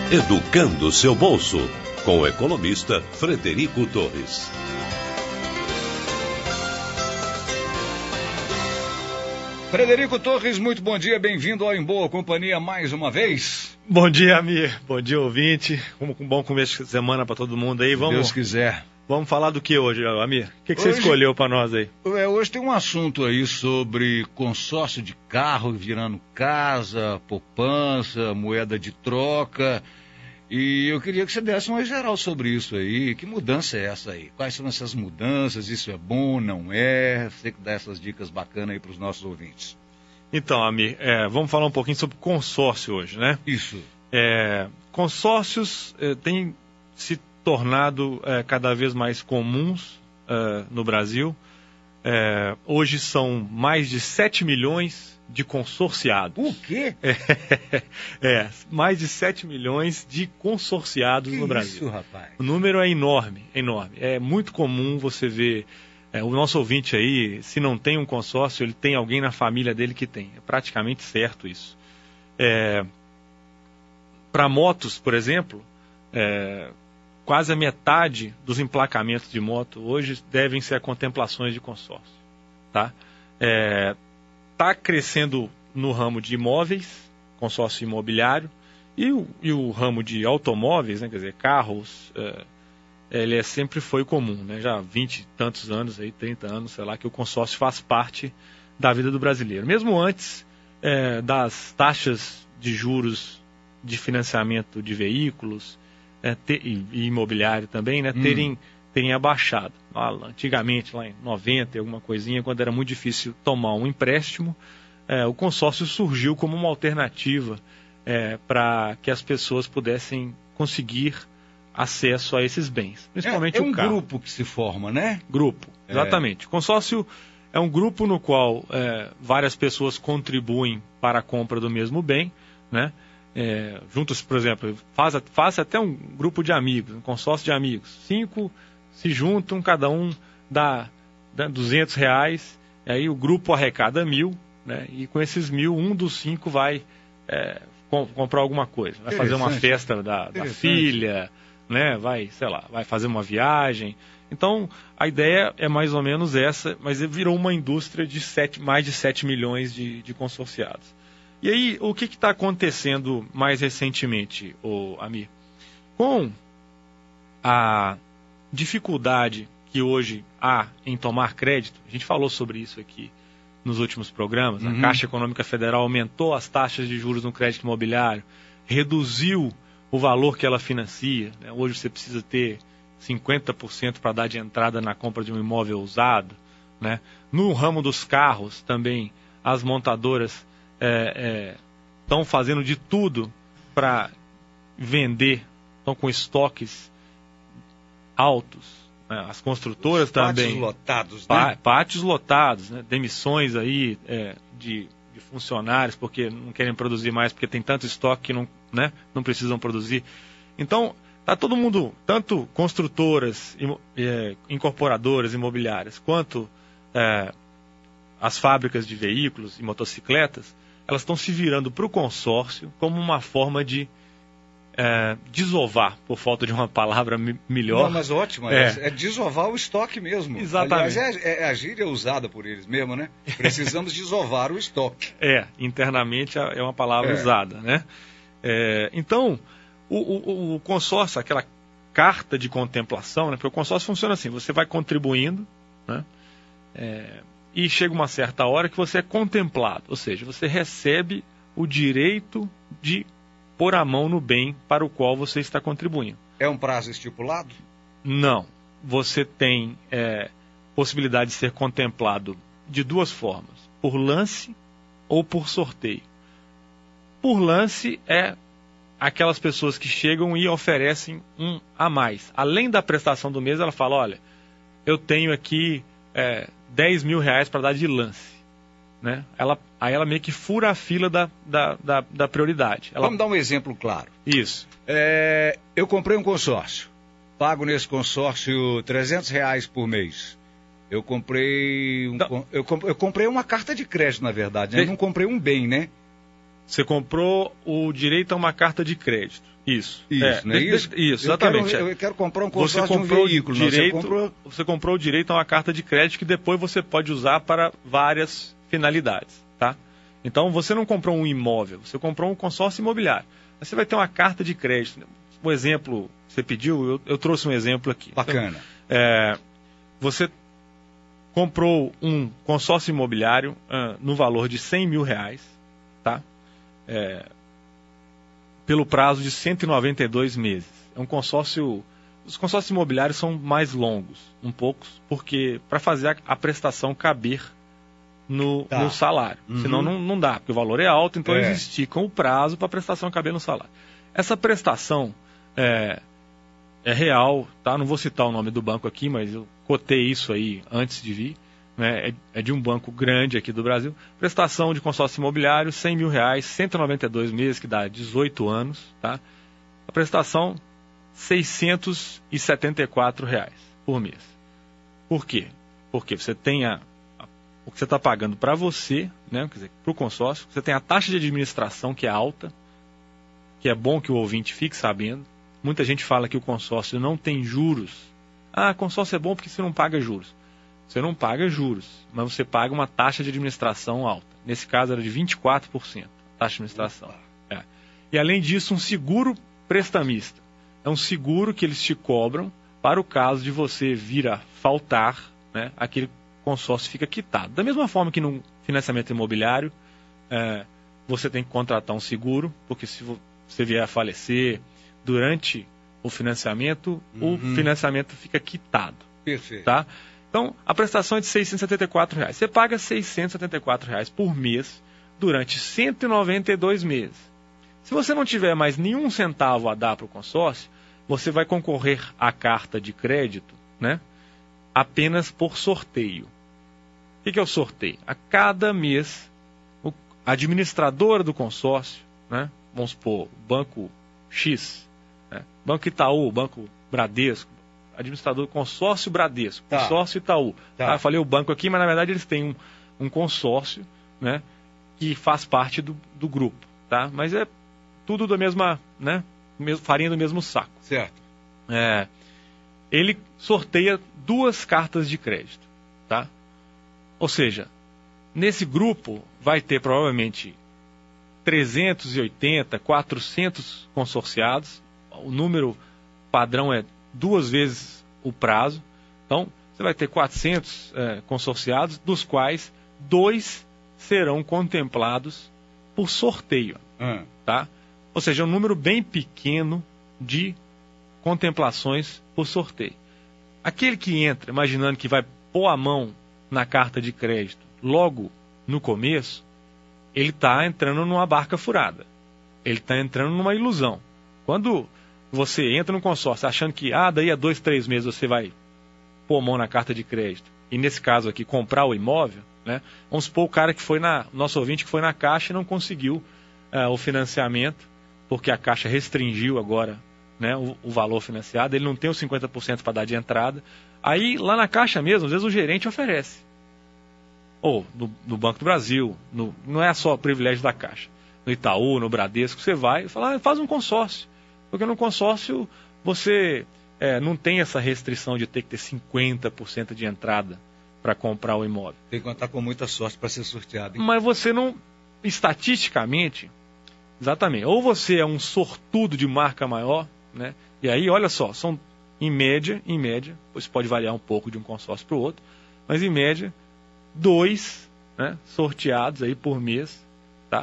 Educando seu bolso, com o economista Frederico Torres. Frederico Torres, muito bom dia, bem-vindo ao Em Boa Companhia mais uma vez. Bom dia, Amir, bom dia, ouvinte, um bom começo de semana para todo mundo aí. Se Deus quiser. Vamos falar do que hoje, Amir? O que você escolheu para nós aí? Hoje tem um assunto aí sobre consórcio de carro virando casa, poupança, moeda de troca. E eu queria que você desse uma geral sobre isso aí. Que mudança é essa aí? Quais são essas mudanças? Isso é bom, não é? Você que dá essas dicas bacanas aí para os nossos ouvintes. Então, Amir, vamos falar um pouquinho sobre consórcio hoje, né? Isso. Consórcios têm se tornado cada vez mais comuns no Brasil. Hoje são mais de 7 milhões de consorciados. O quê? Mais de 7 milhões de consorciados no Brasil. Isso, rapaz? O número é enorme, enorme. É muito comum você ver o nosso ouvinte aí, se não tem um consórcio, ele tem alguém na família dele que tem. É praticamente certo isso. Para motos, por exemplo, quase a metade dos emplacamentos de moto hoje devem ser contemplações de consórcio. Tá? Está crescendo no ramo de imóveis, consórcio imobiliário, e o ramo de automóveis, né, quer dizer, carros, ele sempre foi comum, né, já há 20 e tantos anos, aí, 30 anos, sei lá, que o consórcio faz parte da vida do brasileiro. Mesmo antes das taxas de juros de financiamento de veículos e imobiliário também, né, terem abaixado. Antigamente, lá em 90, alguma coisinha, quando era muito difícil tomar um empréstimo, o consórcio surgiu como uma alternativa para que as pessoas pudessem conseguir acesso a esses bens, principalmente o carro. Grupo que se forma, né? Grupo, exatamente. O consórcio é um grupo no qual várias pessoas contribuem para a compra do mesmo bem, né? Juntos, por exemplo, faz até um grupo de amigos, um consórcio de amigos. 5 se juntam, cada um dá R$200, e aí o grupo arrecada 1.000, né? E com esses 1.000, um dos 5 vai comprar alguma coisa, vai fazer uma festa da filha, né? Vai fazer uma viagem. Então, a ideia é mais ou menos essa, mas virou uma indústria de mais de 7 milhões de consorciados. E aí, o que está acontecendo mais recentemente, Amir? Com a dificuldade que hoje há em tomar crédito, a gente falou sobre isso aqui nos últimos programas, a Caixa Econômica Federal aumentou as taxas de juros no crédito imobiliário, reduziu o valor que ela financia, né? Hoje você precisa ter 50% para dar de entrada na compra de um imóvel usado, né? No ramo dos carros também, as montadoras estão fazendo de tudo para vender, estão com estoques altos, né? As construtoras também. Pátios lotados, né? Pátios lotados, né? Demissões aí de funcionários porque não querem produzir mais, porque tem tanto estoque que não precisam produzir. Então, está todo mundo, tanto construtoras, incorporadoras imobiliárias, quanto as fábricas de veículos e motocicletas, elas estão se virando para o consórcio como uma forma de desovar, por falta de uma palavra melhor. Não, mas ótimo, é desovar o estoque mesmo. Exatamente. Aliás, a gíria usada por eles mesmo, né? Precisamos desovar o estoque. Internamente é uma palavra usada, né? Então, o consórcio, aquela carta de contemplação, né? Porque o consórcio funciona assim, você vai contribuindo, né? E chega uma certa hora que você é contemplado, ou seja, você recebe o direito de pôr a mão no bem para o qual você está contribuindo. É um prazo estipulado? Não. Você tem possibilidade de ser contemplado de duas formas, por lance ou por sorteio. Por lance é aquelas pessoas que chegam e oferecem um a mais. Além da prestação do mês, ela fala, olha, eu tenho aqui R$10.000 para dar de lance. Né? Aí ela meio que fura a fila da prioridade. Vamos dar um exemplo claro. Isso. Eu comprei um consórcio. Pago nesse consórcio R$300 por mês. Eu comprei eu comprei uma carta de crédito, na verdade. Né? Eu não comprei um bem, né? Você comprou o direito a uma carta de crédito. Isso. Não é isso? Isso, exatamente. Eu quero comprar um consórcio de um veículo. Você comprou o direito a uma carta de crédito que depois você pode usar para várias finalidades, tá? Então, você não comprou um imóvel, você comprou um consórcio imobiliário. Você vai ter uma carta de crédito. O exemplo que você pediu, eu trouxe um exemplo aqui. Bacana. Então, você comprou um consórcio imobiliário no valor de R$100 mil, tá? Pelo prazo de 192 meses. É um consórcio. Os consórcios imobiliários são mais longos, um pouco, porque para fazer a prestação caber no salário. Senão não dá, porque o valor é alto, então eles esticam o prazo para a prestação caber no salário. Essa prestação é real, tá? Não vou citar o nome do banco aqui, mas eu cotei isso aí antes de vir. Né? É de um banco grande aqui do Brasil. Prestação de consórcio imobiliário, R$100 mil, 192 meses, que dá 18 anos. Tá? A prestação, R$674 por mês. Por quê? Porque você tem o que você está pagando para você, né? Quer dizer, para o consórcio, você tem a taxa de administração, que é alta, que é bom que o ouvinte fique sabendo. Muita gente fala que o consórcio não tem juros. Consórcio é bom porque você não paga juros. Você não paga juros, mas você paga uma taxa de administração alta. Nesse caso era de 24%, a taxa de administração. E além disso, um seguro prestamista. É um seguro que eles te cobram para o caso de você vir a faltar, né, aquele consórcio fica quitado. Da mesma forma que no financiamento imobiliário, você tem que contratar um seguro, porque se você vier a falecer durante o financiamento fica quitado. Perfeito. Tá? Então, a prestação é de R$674. Você paga R$674 por mês durante 192 meses. Se você não tiver mais nenhum centavo a dar para o consórcio, você vai concorrer à carta de crédito, né, apenas por sorteio. O que é o sorteio? A cada mês, a administradora do consórcio, né, vamos supor, Banco X, né, Banco Itaú, Banco Bradesco, administrador do consórcio Bradesco, consórcio Itaú. Eu falei o banco aqui, mas na verdade eles têm um consórcio, né, que faz parte do grupo. Tá? Mas é tudo da mesma, né, farinha do mesmo saco. Certo. Ele sorteia 2 cartas de crédito. Tá? Ou seja, nesse grupo vai ter provavelmente 380, 400 consorciados. O número padrão é 2 vezes o prazo. Então, você vai ter 400 consorciados, dos quais 2 serão contemplados por sorteio. Tá? Ou seja, é um número bem pequeno de contemplações por sorteio. Aquele que entra imaginando que vai pôr a mão na carta de crédito logo no começo, ele está entrando numa barca furada. Ele está entrando numa ilusão. Quando você entra no consórcio achando que daí a 2, 3 meses você vai pôr a mão na carta de crédito, e nesse caso aqui, comprar o imóvel, né? Vamos supor o cara que foi nosso ouvinte que foi na Caixa e não conseguiu o financiamento, porque a Caixa restringiu agora, né, o valor financiado, ele não tem os 50% para dar de entrada. Aí, lá na Caixa mesmo, às vezes o gerente oferece. Ou no Banco do Brasil, não é só privilégio da Caixa. No Itaú, no Bradesco, você vai e fala, faz um consórcio. Porque no consórcio você não tem essa restrição de ter que ter 50% de entrada para comprar o imóvel. Tem que contar com muita sorte para ser sorteado. Hein? Mas você não, estatisticamente, exatamente, ou você é um sortudo de marca maior, né? E aí, olha só, são em média, pois pode variar um pouco de um consórcio para o outro, mas em média, 2, né, sorteados aí por mês, tá?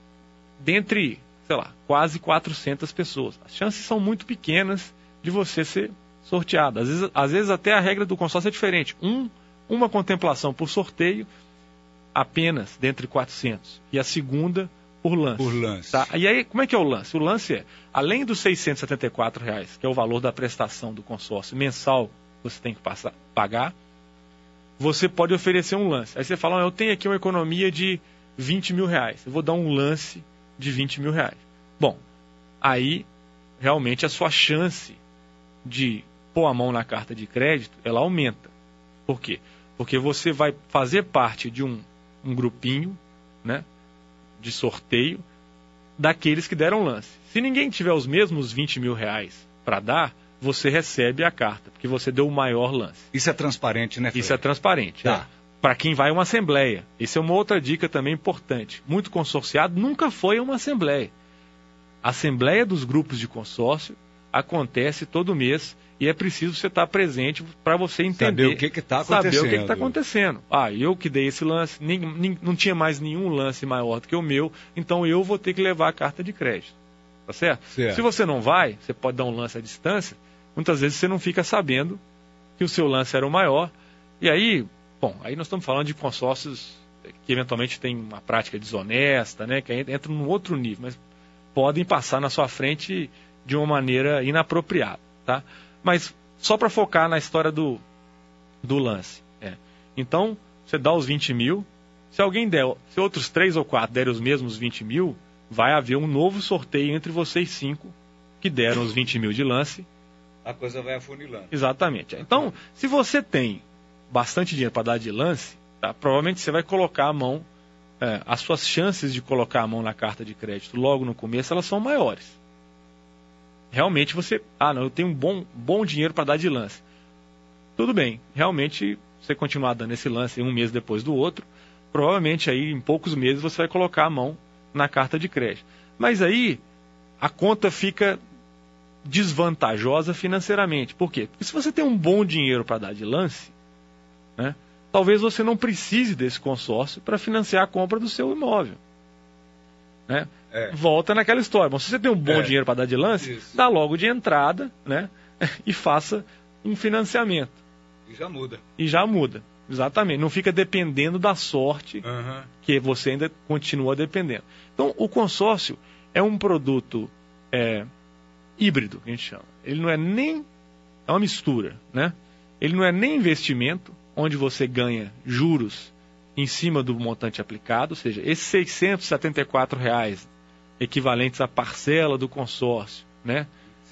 Dentre, sei lá, quase 400 pessoas. As chances são muito pequenas de você ser sorteado. Às vezes até a regra do consórcio é diferente. Uma contemplação por sorteio apenas dentre 400. E a segunda por lance. Por lance. Tá? E aí, como é que é o lance? O lance é, além dos R$674, que é o valor da prestação do consórcio mensal que você tem que pagar, você pode oferecer um lance. Aí você fala, eu tenho aqui uma economia de R$20 mil. Eu vou dar um lance de R$20 mil. Bom, aí realmente a sua chance de pôr a mão na carta de crédito, ela aumenta. Por quê? Porque você vai fazer parte de um grupinho, né, de sorteio, daqueles que deram lance. Se ninguém tiver os mesmos 20 mil reais para dar, você recebe a carta, porque você deu o maior lance. Isso é transparente, né, Fred? Isso é transparente. Tá. Para quem vai a uma assembleia. Isso é uma outra dica também importante. Muito consorciado nunca foi a uma assembleia. A assembleia dos grupos de consórcio acontece todo mês e é preciso você estar presente para você entender. Saber o que está acontecendo. Saber o que está acontecendo. Eu que dei esse lance, não tinha mais nenhum lance maior do que o meu, então eu vou ter que levar a carta de crédito. Tá certo? Se você não vai, você pode dar um lance à distância, muitas vezes você não fica sabendo que o seu lance era o maior. E aí, aí nós estamos falando de consórcios que eventualmente têm uma prática desonesta, né, que entram num outro nível, mas podem passar na sua frente de uma maneira inapropriada, tá? Mas só para focar na história do lance. Então, você dá os 20 mil, se outros 3 ou 4 derem os mesmos 20 mil, vai haver um novo sorteio entre vocês 5 que deram os 20 mil de lance. A coisa vai afunilando. Exatamente. Então, se você tem bastante dinheiro para dar de lance, tá, provavelmente você vai colocar a mão, as suas chances de colocar a mão na carta de crédito logo no começo, elas são maiores. Realmente você, eu tenho um bom dinheiro para dar de lance. Tudo bem, realmente você continuar dando esse lance um mês depois do outro, provavelmente aí em poucos meses você vai colocar a mão na carta de crédito. Mas aí a conta fica desvantajosa financeiramente. Por quê? Porque se você tem um bom dinheiro para dar de lance, né, talvez você não precise desse consórcio para financiar a compra do seu imóvel. Né? Volta naquela história. Bom, se você tem um bom dinheiro para dar de lance, dá logo de entrada, né, e faça um financiamento. E já muda. Exatamente. Não fica dependendo da sorte que você ainda continua dependendo. Então, o consórcio é um produto híbrido, que a gente chama. Ele não é nem... É uma mistura, né? Ele não é nem investimento, onde você ganha juros em cima do montante aplicado, ou seja, esses R$ 674 equivalentes à parcela do consórcio, né?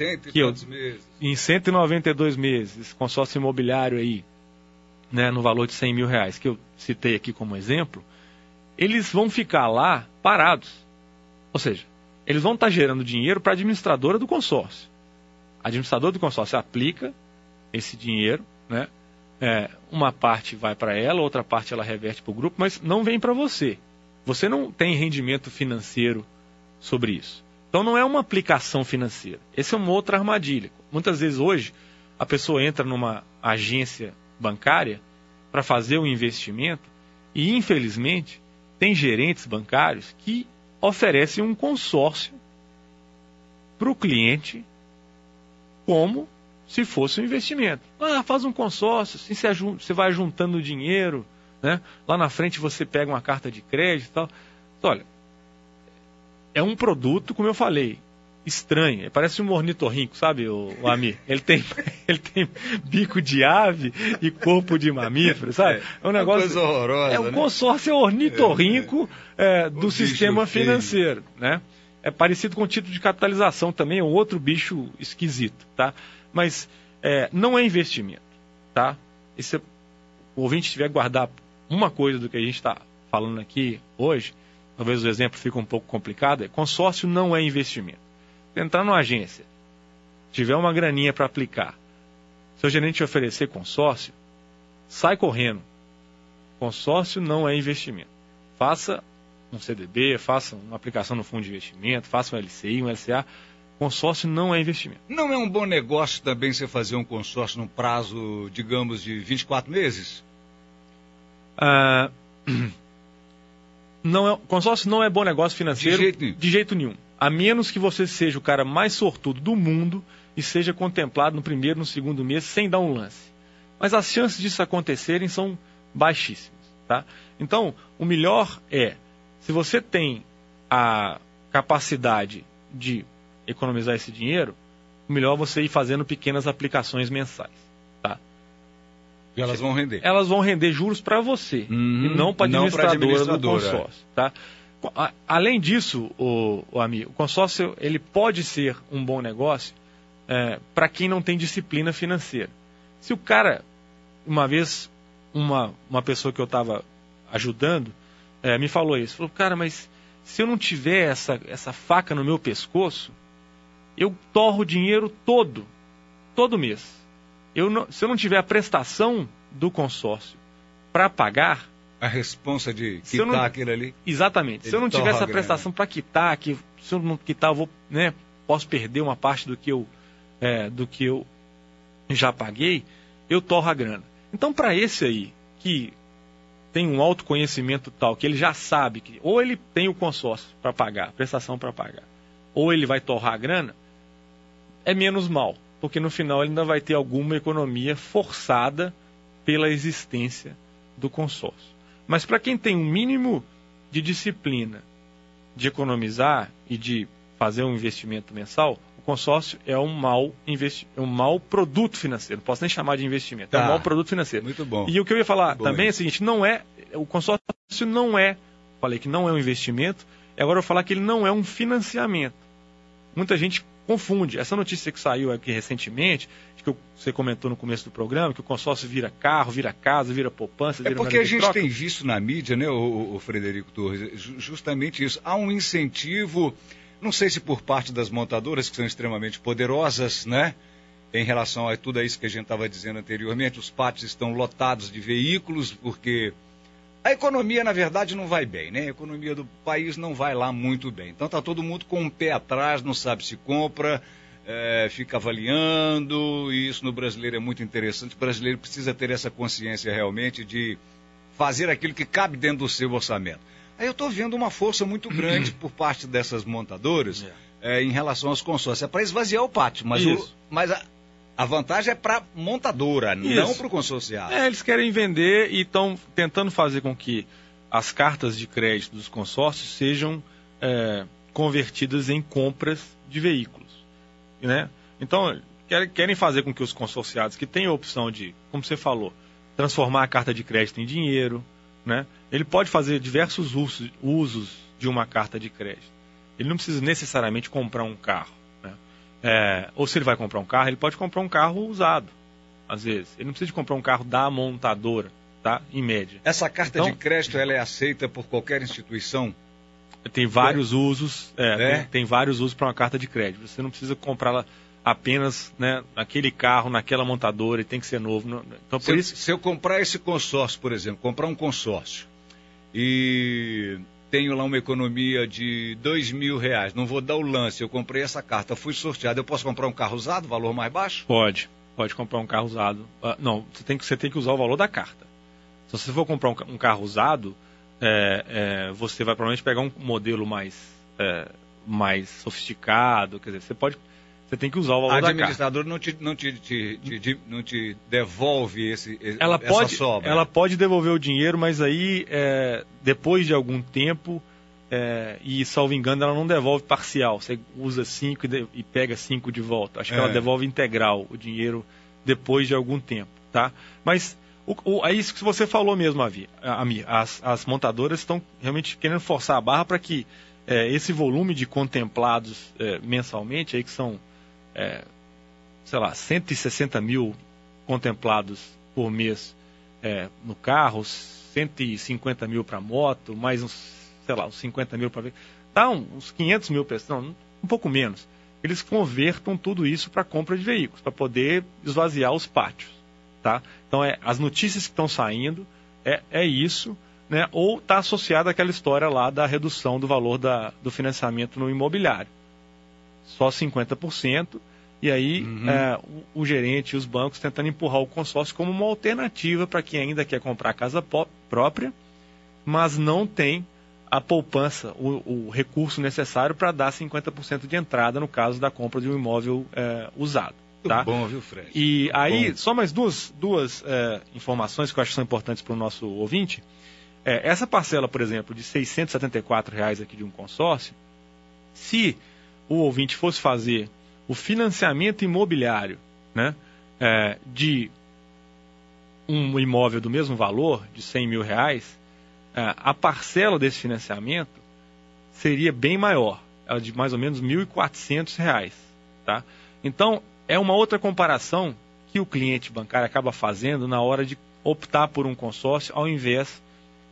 Em 192 meses, esse consórcio imobiliário aí, né, no valor de R$100 mil, que eu citei aqui como exemplo, eles vão ficar lá parados. Ou seja, eles vão estar gerando dinheiro para a administradora do consórcio. A administradora do consórcio aplica esse dinheiro, né? Uma parte vai para ela, outra parte ela reverte para o grupo, mas não vem para você. Você não tem rendimento financeiro sobre isso. Então não é uma aplicação financeira. Essa é uma outra armadilha. Muitas vezes hoje a pessoa entra numa agência bancária para fazer um investimento e, infelizmente, tem gerentes bancários que oferecem um consórcio para o cliente como se fosse um investimento. Faz um consórcio, assim você vai juntando dinheiro, né? Lá na frente você pega uma carta de crédito e tal. Então, olha, é um produto, como eu falei, estranho. Parece um ornitorrinco, sabe, o Amir? Ele tem bico de ave e corpo de mamífero, sabe? É um negócio... coisa horrorosa, um consórcio ornitorrinco do sistema financeiro, né? É parecido com o título de capitalização também, é um outro bicho esquisito, tá? Mas não é investimento, tá? Se o ouvinte tiver que guardar uma coisa do que a gente está falando aqui hoje, talvez o exemplo fique um pouco complicado, consórcio não é investimento. Se entrar numa agência, tiver uma graninha para aplicar, seu gerente te oferecer consórcio, sai correndo. Consórcio não é investimento. Faça um CDB, faça uma aplicação no fundo de investimento, faça um LCI, um LCA. Consórcio não é investimento. Não é um bom negócio também você fazer um consórcio num prazo, digamos, de 24 meses? Consórcio não é bom negócio financeiro de jeito nenhum. A menos que você seja o cara mais sortudo do mundo e seja contemplado no primeiro, no segundo mês, sem dar um lance. Mas as chances disso acontecerem são baixíssimas, tá? Então, o melhor se você tem a capacidade de economizar esse dinheiro, o melhor é você ir fazendo pequenas aplicações mensais, tá? E elas vão render? Elas vão render juros para você, e não para a administradora do consórcio, tá? Além disso, o amigo, o consórcio ele pode ser um bom negócio para quem não tem disciplina financeira. Se o cara, uma vez, uma pessoa que eu estava ajudando, me falou isso, falou, cara, mas se eu não tiver essa faca no meu pescoço, eu torro o dinheiro todo mês. Se eu não tiver a prestação do consórcio para pagar... A responsa de quitar aquilo ali? Exatamente. Se eu não tiver essa prestação para quitar, se eu não quitar, eu vou, posso perder uma parte do que eu já paguei, eu torro a grana. Então, para esse aí, que tem um autoconhecimento tal, que ele já sabe que ou ele tem o consórcio para pagar, a prestação para pagar, ou ele vai torrar a grana, é menos mal, porque no final ele ainda vai ter alguma economia forçada pela existência do consórcio. Mas para quem tem um mínimo de disciplina de economizar e de fazer um investimento mensal, o consórcio é um mau produto financeiro. Não posso nem chamar de investimento, é um mau produto financeiro. Muito bom. E o que eu ia falar também é o seguinte, o consórcio não é, falei que não é um investimento, e agora eu vou falar que ele não é um financiamento. Muita gente confunde. Essa notícia que saiu aqui recentemente, que você comentou no começo do programa, que o consórcio vira carro, vira casa, vira poupança, vira... É porque a gente tem visto na mídia, né, o Frederico Torres, justamente isso. Há um incentivo, não sei se por parte das montadoras, que são extremamente poderosas, né, em relação a tudo isso que a gente estava dizendo anteriormente, os pátios estão lotados de veículos, porque a economia, na verdade, não vai bem, né? A economia do país não vai lá muito bem. Então está todo mundo com um pé atrás, não sabe se compra, fica avaliando, e isso no brasileiro é muito interessante. O brasileiro precisa ter essa consciência realmente de fazer aquilo que cabe dentro do seu orçamento. Aí eu estou vendo uma força muito grande por parte dessas montadoras em relação aos consórcios. É para esvaziar o pátio, mas a vantagem é para a montadora, não para o consorciado. Eles querem vender e estão tentando fazer com que as cartas de crédito dos consórcios sejam convertidas em compras de veículos, né? Então, querem fazer com que os consorciados que têm a opção de, como você falou, transformar a carta de crédito em dinheiro, né? Ele pode fazer diversos usos de uma carta de crédito. Ele não precisa necessariamente comprar um carro. Ou se ele vai comprar um carro, ele pode comprar um carro usado, às vezes. Ele não precisa de comprar um carro da montadora, tá? Em média. Essa carta de crédito, ela é aceita por qualquer instituição? Tem vários usos, tem vários usos para uma carta de crédito. Você não precisa comprá-la apenas, né, naquele carro, naquela montadora, e tem que ser novo. Então, se eu comprar esse consórcio, por exemplo, comprar um consórcio e tenho lá uma economia de R$2.000, não vou dar o lance, eu comprei essa carta, fui sorteado, eu posso comprar um carro usado, valor mais baixo? Pode comprar um carro usado. Não, você tem que usar o valor da carta. Se você for comprar um carro usado, você vai provavelmente pegar um modelo mais sofisticado, quer dizer, você tem que usar o valor da carta. A administradora não te devolve essa sobra? Ela pode devolver o dinheiro, mas aí, depois de algum tempo, e salvo engano, ela não devolve parcial. Você usa 5 e pega 5 de volta. Acho que ela devolve integral o dinheiro depois de algum tempo, tá? Mas é isso que você falou mesmo, Amir. As montadoras estão realmente querendo forçar a barra para que esse volume de contemplados mensalmente, aí que são 160 mil contemplados por mês no carro, 150 mil para moto, mais uns 50 mil para ver. Tá uns 500 mil pessoas, um pouco menos. Eles convertam tudo isso para compra de veículos, para poder esvaziar os pátios. Tá? Então, as notícias que estão saindo é isso, né? Ou está associada àquela história lá da redução do valor do financiamento no imobiliário. Só 50%, e aí o gerente e os bancos tentando empurrar o consórcio como uma alternativa para quem ainda quer comprar casa própria, mas não tem a poupança, o recurso necessário para dar 50% de entrada no caso da compra de um imóvel usado. Tá? Muito bom, viu, Fred? E aí, só mais duas informações que eu acho que são importantes para o nosso ouvinte. Essa parcela, por exemplo, de R$ 674 aqui de um consórcio, se o ouvinte fosse fazer o financiamento imobiliário, né, de um imóvel do mesmo valor, de R$100 mil, a parcela desse financiamento seria bem maior, ela de mais ou menos R$ 1.400. Tá? Então, é uma outra comparação que o cliente bancário acaba fazendo na hora de optar por um consórcio ao invés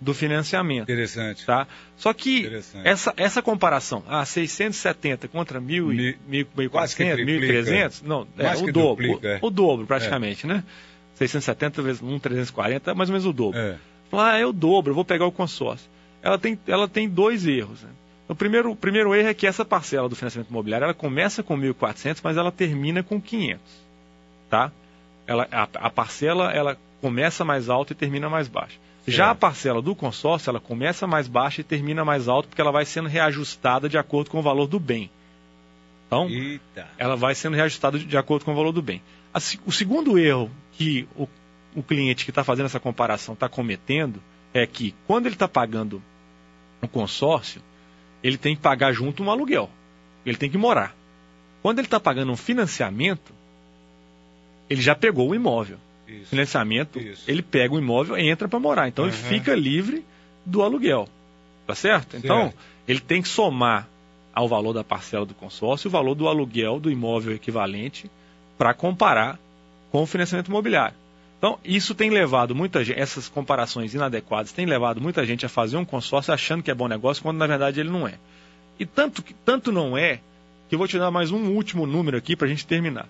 do financiamento. Interessante. Tá? Só que essa comparação, 670 contra 1.400, 1.300, não, o dobro. Duplica, o dobro praticamente, né? 670 vezes 1.340, mais ou menos o dobro. É o dobro, eu vou pegar o consórcio. Ela tem dois erros. Né? O primeiro erro é que essa parcela do financiamento imobiliário, ela começa com 1.400, mas ela termina com 500. Tá? A parcela, ela começa mais alta e termina mais baixa. Já a parcela do consórcio, ela começa mais baixa e termina mais alta, porque ela vai sendo reajustada de acordo com o valor do bem. Então, ela vai sendo reajustada de acordo com o valor do bem. O segundo erro que o cliente que está fazendo essa comparação está cometendo é que, quando ele está pagando um consórcio, ele tem que pagar junto um aluguel. Ele tem que morar. Quando ele está pagando um financiamento, ele já pegou o imóvel. Financiamento, ele pega o imóvel e entra para morar. Então, ele fica livre do aluguel. Tá certo? Então, ele tem que somar ao valor da parcela do consórcio o valor do aluguel do imóvel equivalente para comparar com o financiamento imobiliário. Então, isso tem levado muita gente, essas comparações inadequadas têm levado muita gente a fazer um consórcio achando que é bom negócio, quando na verdade ele não é. E tanto não é, que eu vou te dar mais um último número aqui para a gente terminar.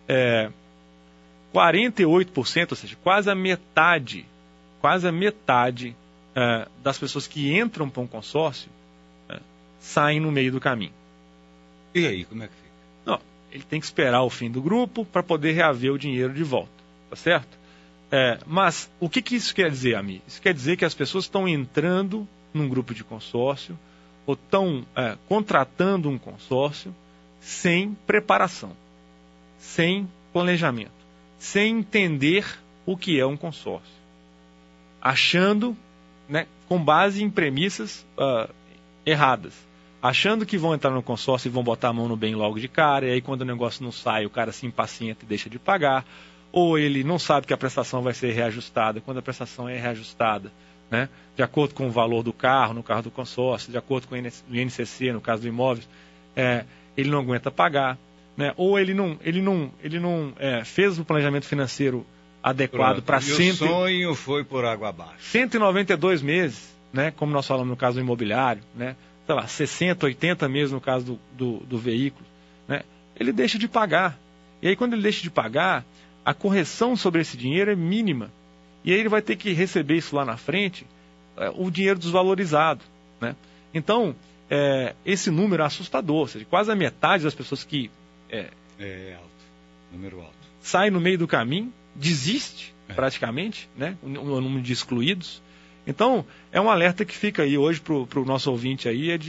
48%, ou seja, quase a metade das pessoas que entram para um consórcio saem no meio do caminho. E aí, como é que fica? Não, ele tem que esperar o fim do grupo para poder reaver o dinheiro de volta, tá certo? Mas o que isso quer dizer, amigo? Isso quer dizer que as pessoas estão entrando num grupo de consórcio ou estão contratando um consórcio sem preparação, sem planejamento, sem entender o que é um consórcio, achando, né, com base em premissas erradas, achando que vão entrar no consórcio e vão botar a mão no bem logo de cara, e aí quando o negócio não sai, o cara se impacienta e deixa de pagar, ou ele não sabe que a prestação vai ser reajustada. Quando a prestação é reajustada, né, de acordo com o valor do carro, no carro do consórcio, de acordo com o INCC, no caso do imóvel, ele não aguenta pagar. Né? Ou ele não fez o planejamento financeiro adequado para sempre. O sonho foi por água abaixo. 192 meses, né? Como nós falamos no caso do imobiliário, né? Sei lá, 60, 80 meses no caso do veículo. Né? Ele deixa de pagar. E aí, quando ele deixa de pagar, a correção sobre esse dinheiro é mínima. E aí ele vai ter que receber isso lá na frente, o dinheiro desvalorizado. Né? Então, esse número é assustador. Ou seja, quase a metade das pessoas que alto, número alto. Sai no meio do caminho, desiste praticamente, né? O número de excluídos. Então, é um alerta que fica aí hoje para o nosso ouvinte aí,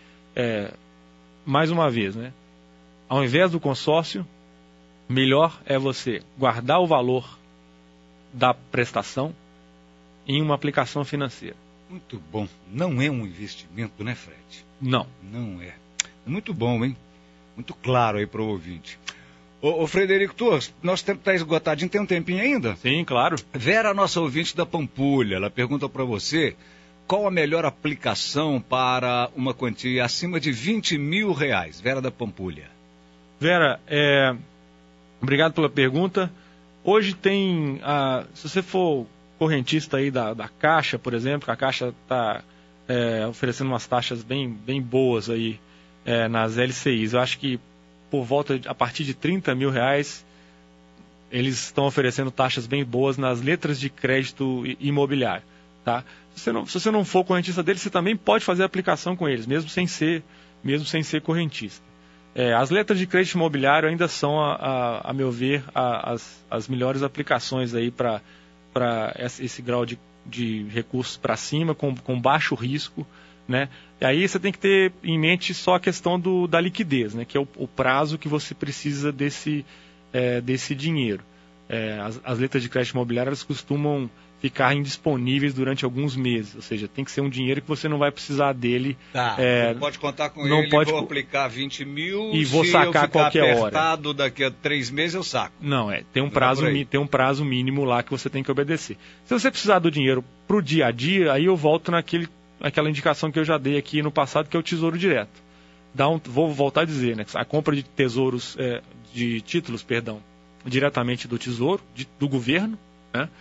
mais uma vez, né? Ao invés do consórcio, melhor é você guardar o valor da prestação em uma aplicação financeira. Muito bom. Não é um investimento, né, Fred? Não. Não é. Muito bom, hein? Muito claro aí para o ouvinte. Ô Frederico Torres, nosso tempo está esgotadinho, tem um tempinho ainda? Sim, claro. Vera, nossa ouvinte da Pampulha, ela pergunta para você qual a melhor aplicação para uma quantia acima de R$20 mil. Vera da Pampulha. Vera, obrigado pela pergunta. Hoje tem, se você for correntista aí da Caixa, por exemplo, a Caixa está oferecendo umas taxas bem boas aí nas LCIs. Eu acho que a partir de R$30 mil, eles estão oferecendo taxas bem boas nas letras de crédito imobiliário. Tá? Se você não for correntista deles, você também pode fazer aplicação com eles, mesmo sem ser correntista. As letras de crédito imobiliário ainda são, a meu ver, as melhores aplicações aí para esse grau de recursos para cima, com baixo risco. Né? E aí você tem que ter em mente só a questão da liquidez, né? Que é o prazo que você precisa desse dinheiro. As letras de crédito imobiliário elas costumam ficar indisponíveis durante alguns meses, ou seja, tem que ser um dinheiro que você não vai precisar dele. Você pode contar com ele, vou aplicar 20 mil e vou sacar a qualquer hora. Daqui a 3 meses eu saco. Não, tem um prazo mínimo lá que você tem que obedecer. Se você precisar do dinheiro para o dia a dia, aí eu volto aquela indicação que eu já dei aqui no passado, que é o Tesouro Direto. Vou voltar a dizer, né? A compra de títulos, diretamente do Tesouro, do governo, né?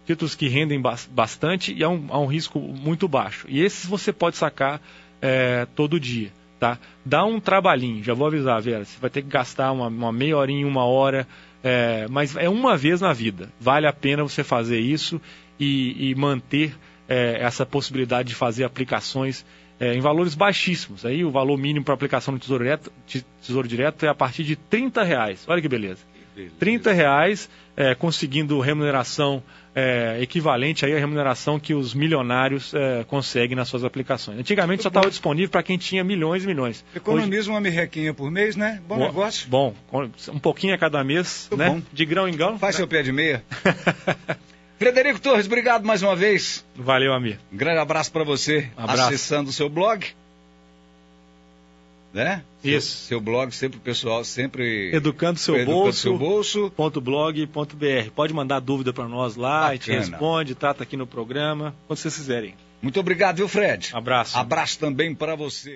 títulos que rendem bastante e a um risco muito baixo. E esses você pode sacar todo dia, tá? Dá um trabalhinho, já vou avisar, Vera, você vai ter que gastar uma meia horinha, 1 hora, mas é uma vez na vida. Vale a pena você fazer isso e manter essa possibilidade de fazer aplicações em valores baixíssimos. Aí o valor mínimo para aplicação no Tesouro Direto é a partir de R$30. Olha que beleza. R$30, conseguindo remuneração equivalente aí à remuneração que os milionários conseguem nas suas aplicações. Antigamente só estava disponível para quem tinha milhões e milhões. Economiza uma merrequinha por mês, né? Bom negócio. Bom, um pouquinho a cada mês, muito né? Bom. De grão em grão. Faz seu pé de meia. Frederico Torres, obrigado mais uma vez. Valeu, Amir. Um grande abraço para você. Abraço. Acessando o seu blog. Né? Isso. Seu blog, sempre o pessoal, sempre... Educando seu bolso.blog.br. Pode mandar dúvida para nós lá. Bacana. A gente responde, trata aqui no programa, quando vocês quiserem. Muito obrigado, viu, Fred? Abraço. Abraço também para você.